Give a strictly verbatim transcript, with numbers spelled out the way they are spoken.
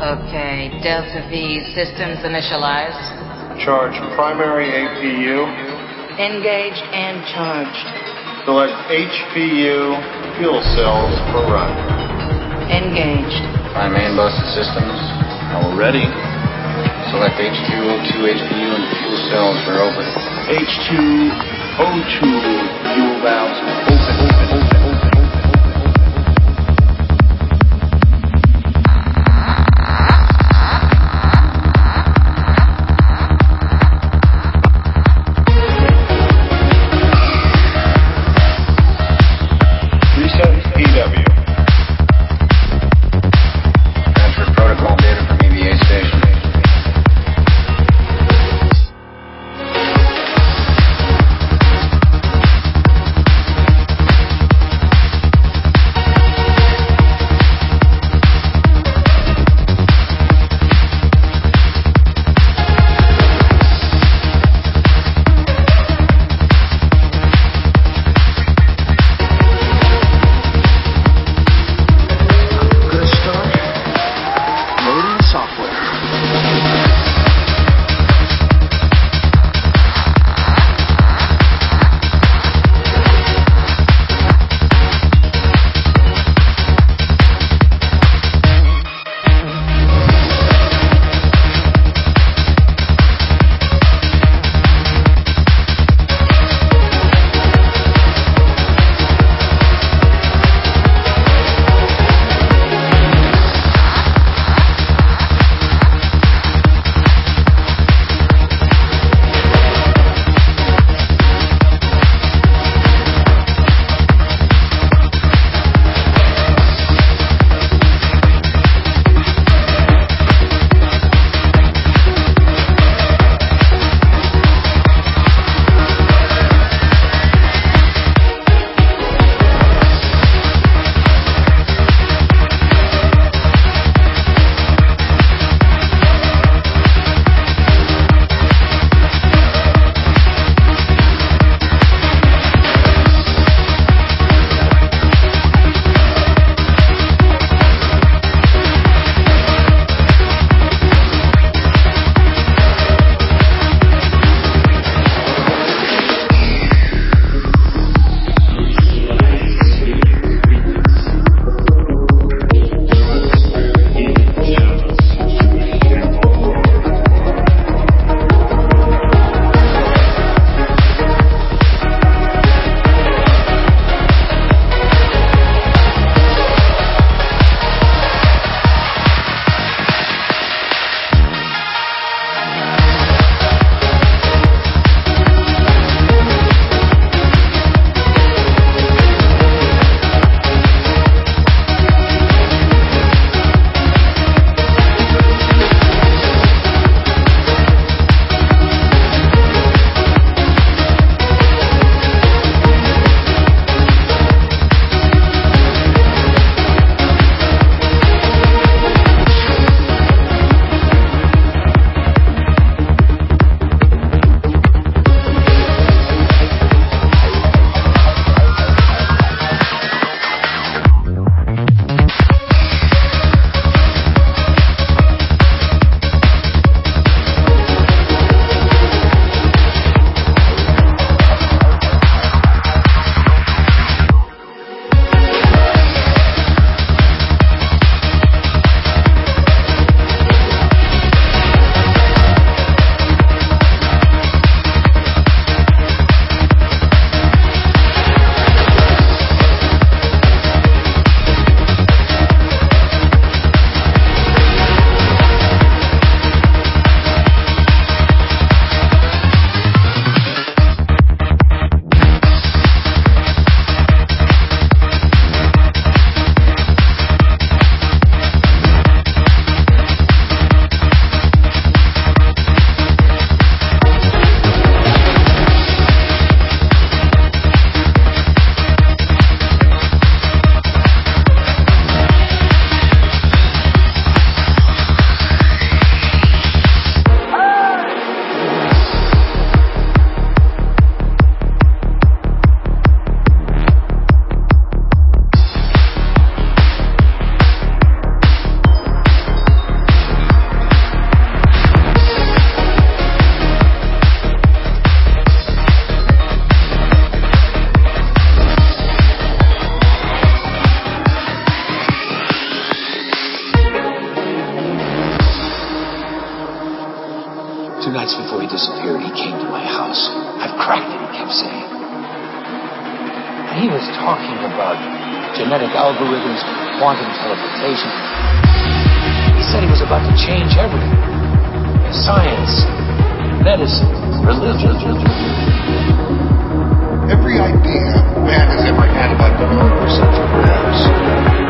Okay, Delta V systems initialized. Charge primary A P U. Engaged and charged. Select H P U fuel cells for run. Engaged. Prime main bus systems. Now we're ready. Select H two O two H P U and fuel cells for open. H two O two fuel valves open, open, open, open, open. Reset P W. Transfer protocol data from E V A station. minutes before he disappeared, he came to my house. I've cracked it, he kept saying. And he was talking about genetic algorithms, quantum teleportation. He said he was about to change everything. Science, medicine, religion. Every idea man has ever had about the universe up to perhaps